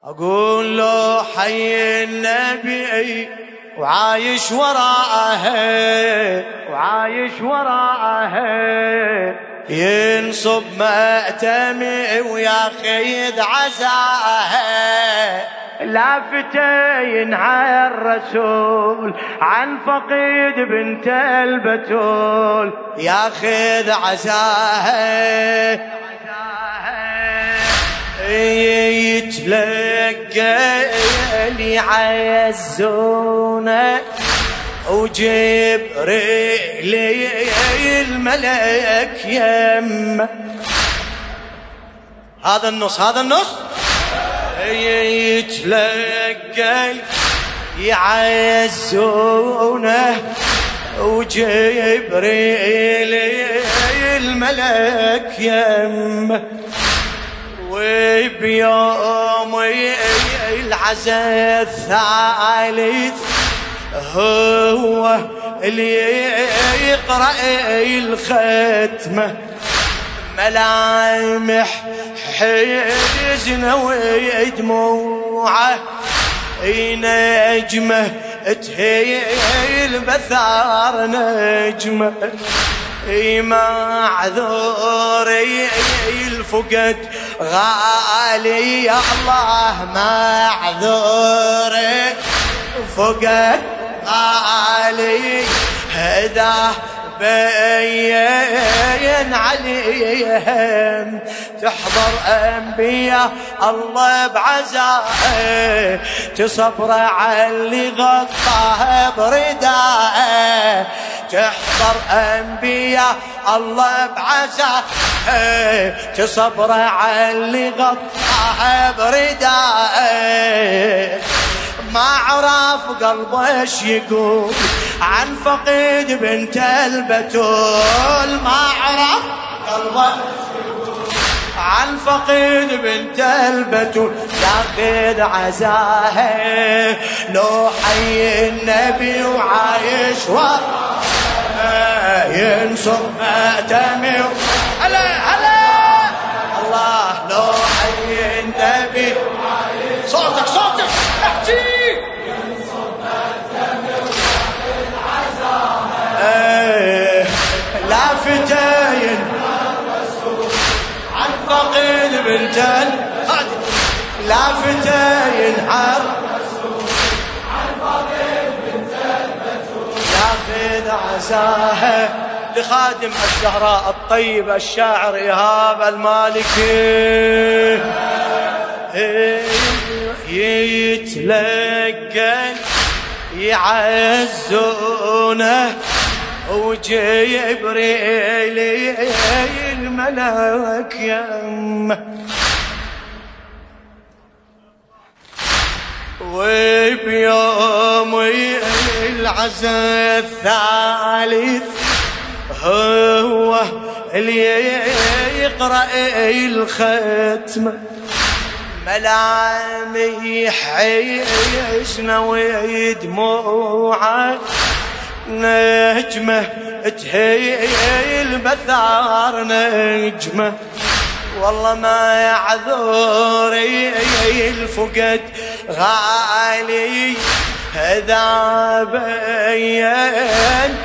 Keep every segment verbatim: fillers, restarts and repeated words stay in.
أقول له حي النبي وعايش وراءه وعايش وراءه ينصب مأتمي وياخذ عزاءه لافتين على الرسول عن فقيد بنت البتول ياخذ عزاءه يتلقى اللي يعزونه وجبريل الملك يمه. هذا النص هذا النص يتلقى يعزونه وجبريل الملك يمه. وبيوم العزاء الثالث هو اللي يقرأ الختمة ملامح حزنه ودموعه نجمه تهيل بثار نجمه معذور الفقد غالي يا الله معذور فقد غالي هذا بين عليهم تحضر أنبياء الله بعزائه تصبر على اللي غطاه بردائه تحضر أنبياء الله بعزائه تصبر على اللي غطاه بردائه. ما عرف قلبه ايش يقول عن فقيد بنت البتول ما عرف قلبه عن فقيد بنت البتول ياخذ عزاه لو حي النبي وعايش وراه ينصب مأتمي هلا هلا الله لو حي النبي صوتك صوتك احكي لافتين عن فقيد بنت البتول لافتين عن فقيد بنت البتول ياخذ عزاها لخادم الزهراء الطيب الشاعر إيهاب المالكي يتلقى يعزونه وجبريل الملك يمه. وبيوم العزاء الثالث هو اللي يقرأ الختمة ملامح حزنه ودموعه نجمه تهيل بثار نجمه والله ما يعذر الفقد غالي هذا بين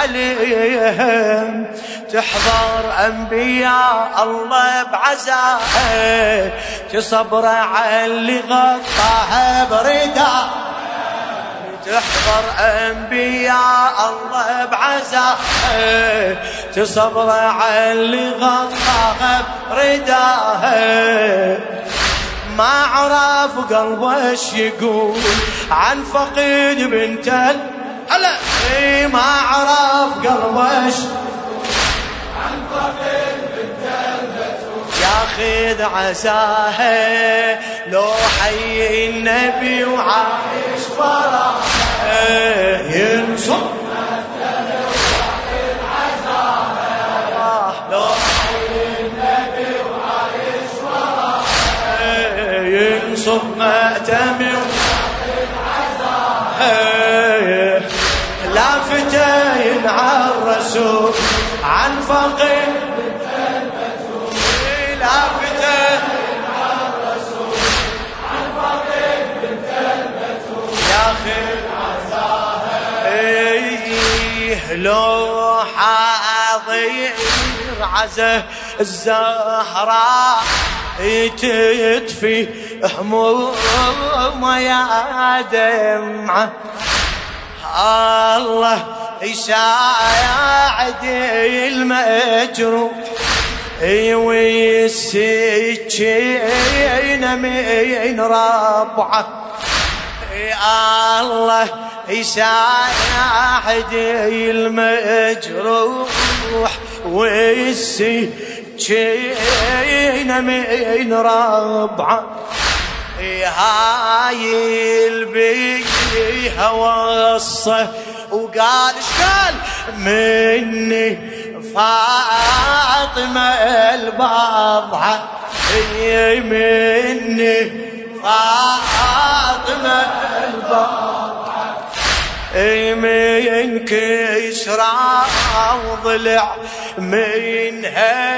عليهم تحضر أنبياء الله بعزائه تصبر على اللي غطاه برداء تحضر أنبياء الله بعزائه تصبر على اللي غطاه برداءه. ما عرف قلبه ايش يقول عن فقيد بنت هلا ما عرف قلبه ايش عن فقيد بنت البتول ياخذ عزاها لو حي النبي وعايش وراه ينصب لو حي النبي وعايش وراه ينصب مأتمي لافتين على الرسول عن فقيد بنت البتول لافتين على الرسول عن فقيد لو حاضر عزه الزهراء تطفي هموم يا دمعة. الله يساعد المجروح والسكينة من ربعه. الله يساعد المجروح والسكينة من ربعه. هاي البيها وصه وقال شقال مني فاطمة البضعة، مني فاطمة البضعة، من كسرى وضلع منها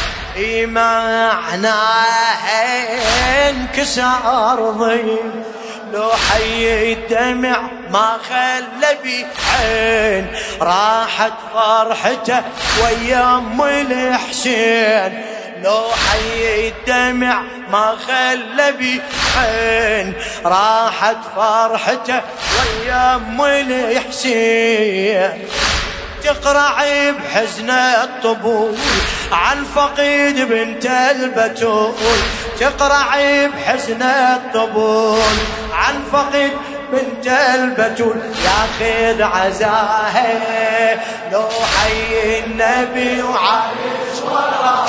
معناها انكسر ضيم. لو حي الدمع ما خلى بي عين راحت فرحته ويا ام الحسين. لو حي الدمع ما خلى بي عين راحت فرحته ويا ام الحسين. تقرع بحزن الطبول عن فقيد بنت البتول، تقرع بحزن الطبول عن فقيد بنت البتول. ياخذ عزاها لو حي النبي وعايش وراه،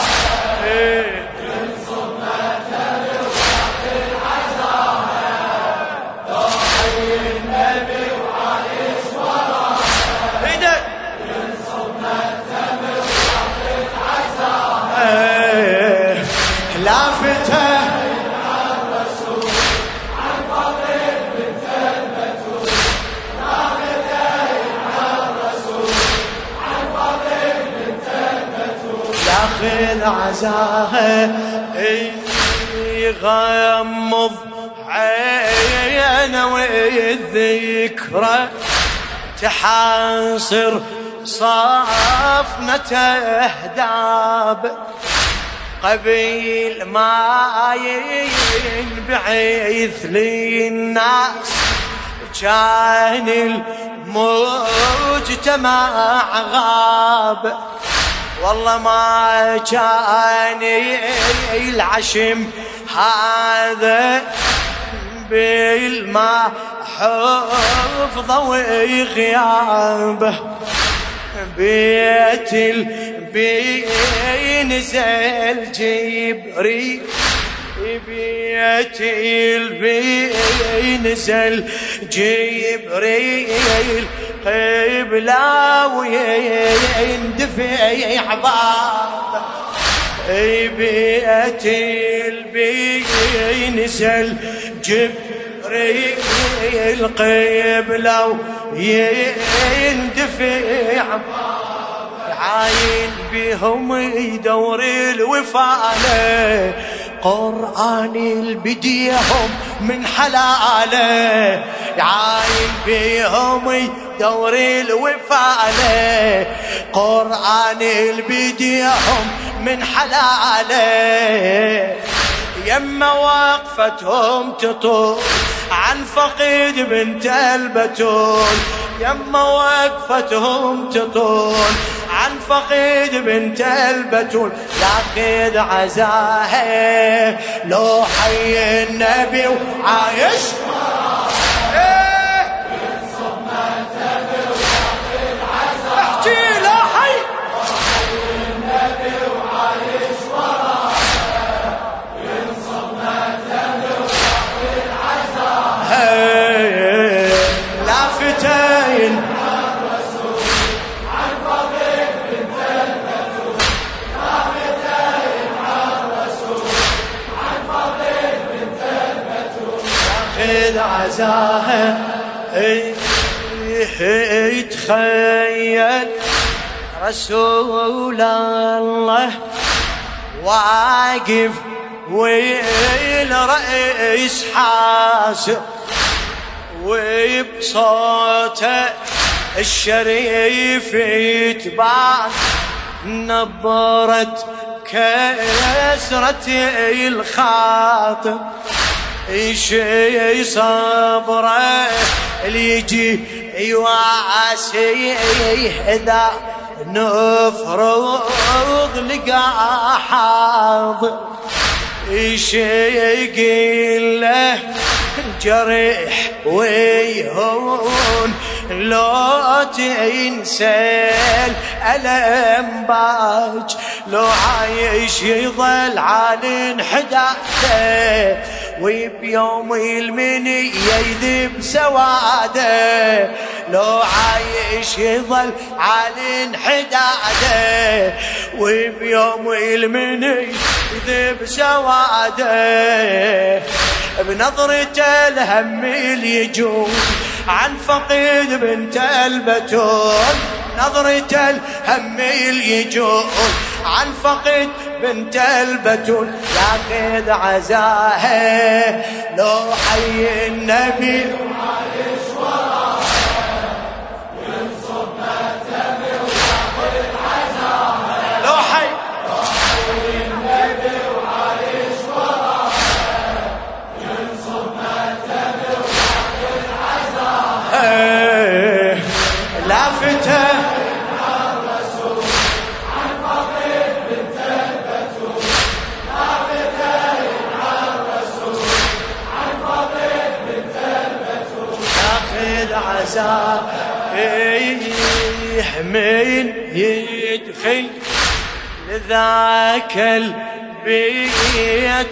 ينصب مثل وياخذ عزاها لو حي النبي وعايش وراه. ايدك ينصب مثل وياخذ عزاها لافته عزاها يغمض عينه والذكرى تحاصر صافنة اهداب. قبيل ما ينبعث للناس كان المجتمع غاب. والله ما كان العشم هذا بالما حفظه وغيابه. بيت البي نزل جبريل، بيت البي نزل جبريل قبله ويندفع عبابه. بيت البي نزل جبريل قبله ويندفع عبابه. عاين بهم يدور الوفاله قرآن البديهم من حلاله. عاين بهم يدور الوفاله قرآن البديهم من حلاله. يما وقفتهم تطول عن فقيد بنت البتول، يما وقفتهم تطول عن فقيد بنت البتول. ياخذ عزاها لو حي النبي وعايش ينصب مثل وياخذ عزاها. احكي لا حي النبي وعايش وراه ينصب مثل وياخذ عزاها. لافتين عزاها. يتخيل رسول الله واقف والرئيس حاسر وبصوته الشريف يتبان نبرت كسرة الخاطر شي صبره اللي يجي يواسي إذا نفرغ لقى حاضر شي له جرح ويهون لو تنسى الألم باج لو عايش يظل على انحداده وبيوم المنية يذب سواده لو عايش يظل على انحداده وبيوم المنية يذب سواده بنظرة الهم اللي يجون عن فقيد بنت البتول نظرة الهم اللي يجون عن فقيد بنت البتول ياخذ عزاها لو حي النبي وعايش وراها وينصب مكتبه وياخذ عزاها لو حي لو حي النبي وعايش وراها وينصب مكتبه وياخذ عزاها لافته من يدخل لذاك البيت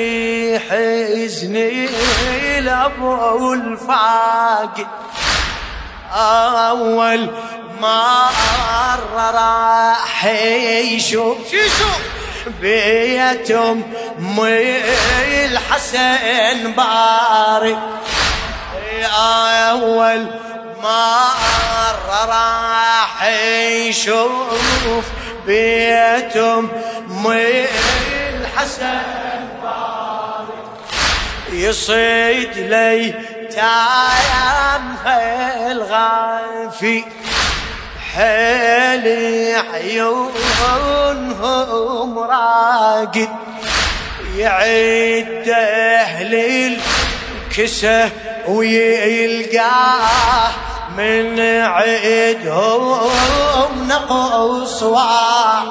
بحزن الأبو الفاقد أول مرة راح يشوف بيت أم الحسن باري أول مرة راح يشوف بيت أم الحسن باري يصيد لي تايم الغافي حيل عيونهم راقد يعد أهل الكسه ويلقاه من عيدهم نقص واحد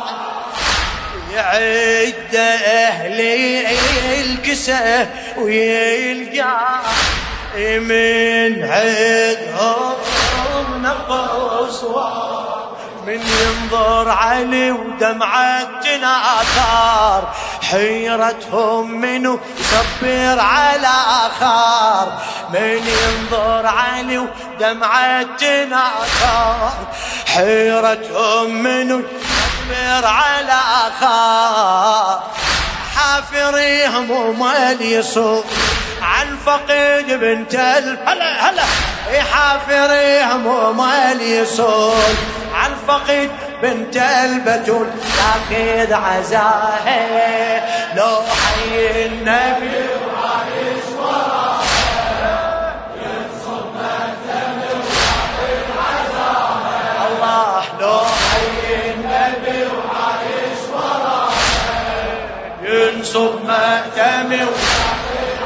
يعد أهل الكسه ويلقاه من عيدهم نقص واحد من ينظر علي ودمعة تناثار حيرتهم منو يصبر على خار من ينظر علي ودمعة تناثار حيرتهم منو يصبر على خار حافريهم وما يصوم عن فقيد بنت ال هلا هلا حافريهم وما يصوم عن فقيد بنت البتول ياخذ عزاها لو حي النبي وعايش وراها ينصب مكتبه وياخذ عزاها الله لو حي النبي وعايش وراها ينصب مكتبه وياخذ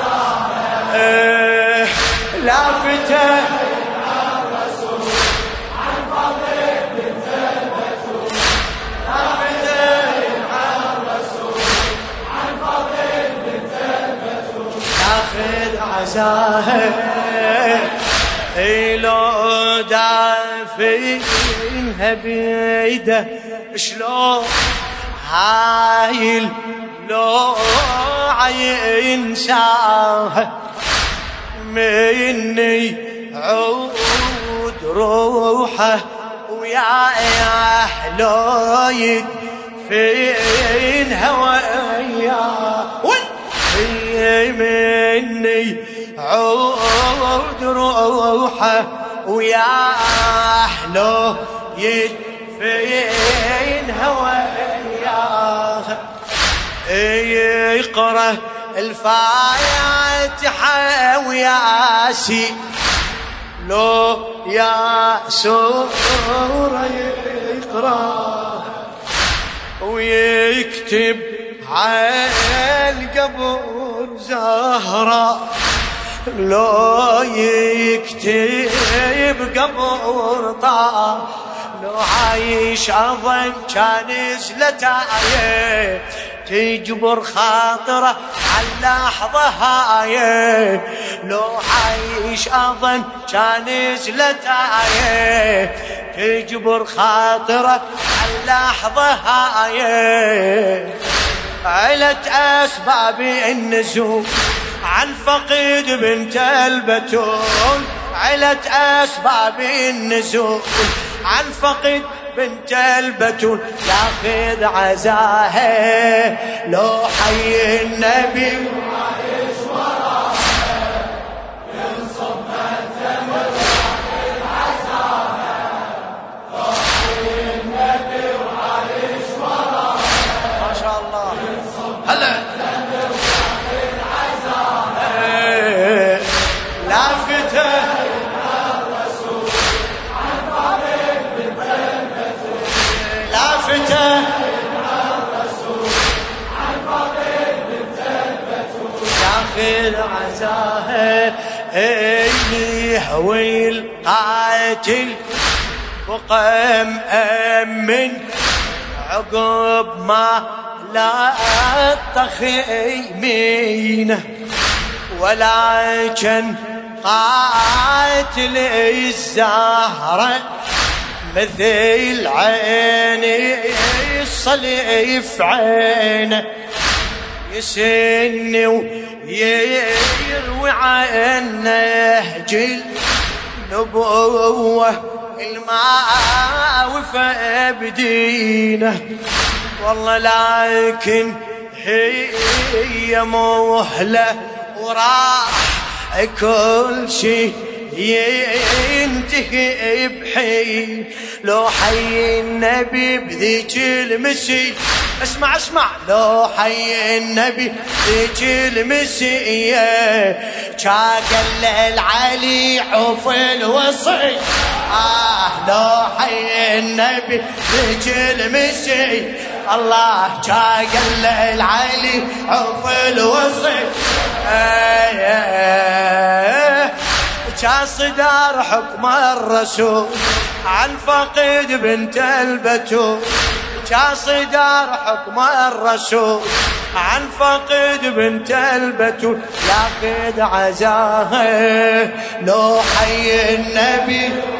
عزاها لافته لو دافينها بيده شلون هايل لو عينساها مني عود روحه ويا اهلو يدفينها وياه مني عود روحه ويا أهله يدفينها وياها يقرأ الفاتحة وياسي لو يا سورة يقرأ ويكتب على القبر زهرة، لو يكتب قبر طه، لو عايش أظن كان زلتايه تجبر خاطره عاللحظة هاي، لو عايش أظن كان زلتايه تجبر خاطره عاللحظة هاي. علت أسباب النزول عن فقد بنت البتول، علت أسباب النزول عن فقد بنت البتول، ياخذ عزاها لو حي النبي وعايش وراها، ينصب الزمن ياخذ عزاها لو حي النبي وعايش وراها. ما شاء الله هلا ياخذ عزاها لافته ياخذ عزاها اللي هوي القاتل وقام أمن عقب ما لا التخيمين، ولكن قاتل الزهرة مثل عيني الصليف عينه، يسن ويروي عن نهج النبوة الماء وفى بدينه، والله لكن هي مهلة وراح كل شي ينتهي بحين، لو حي النبي بذيك المسي اسمع اسمع، لو حي النبي بذيك المسية شاقل العلي عوف الوصي، آه لو حي النبي بذيك المسي الله شاقل العلي عوف الوصي. آه آه كان صدار حكم الرسول عن فقد بنت البتول، كان صدار حكم الرسول عن فقد بنت البتول، ياخذ عزاها لو حي النبي